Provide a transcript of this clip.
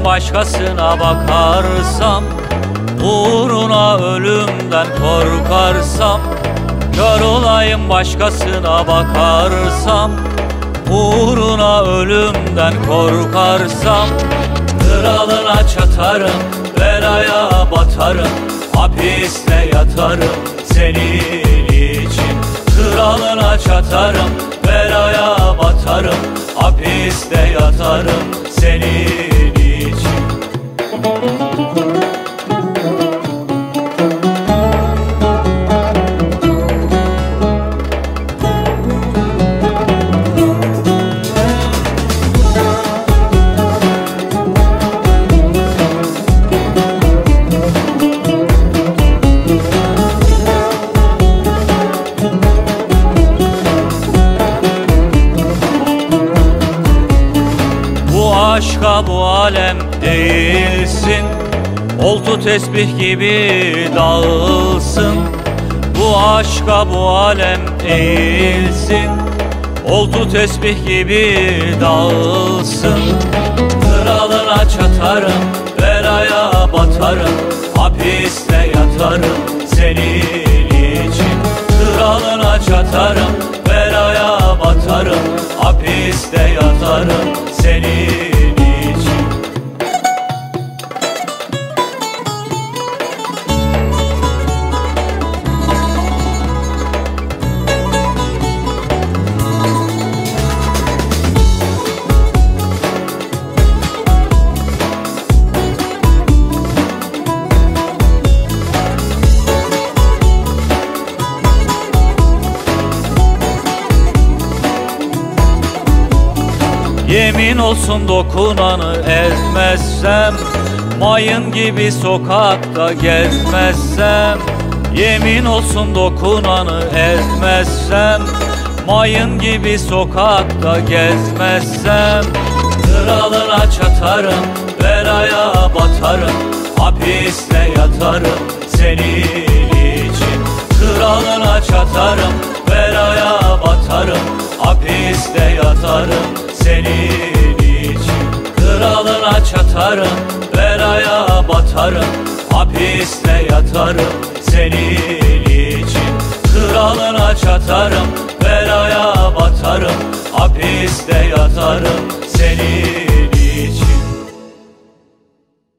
başkasına bakarsam, uğruna ölümden korkarsam, kör olayım başkasına bakarsam, uğruna ölümden korkarsam, kralına çatarım, belaya batarım, hapiste yatarım senin için. Kralına çatarım, belaya batarım, hapiste yatarım senin için. Aşka bu alem değilsin, oltu tesbih gibi dağılsın. Bu aşka bu alem değilsin, oltu tesbih gibi dağılsın. Kralına çatarım, belaya batarım, hapiste yatarım senin için. Kralına çatarım, belaya batarım, hapiste yatarım senin için. Yemin olsun dokunanı ezmezsem, mayın gibi sokakta gezmezsem. Yemin olsun dokunanı ezmezsem, mayın gibi sokakta gezmezsem. Kralına çatarım, belaya batarım, hapiste yatarım senin için. Kralına çatarım, belaya batarım, hapiste yatarım senin için. Kralına çatarım, belaya batarım, hapiste yatarım senin için. Kralına çatarım, belaya batarım, hapiste yatarım senin için.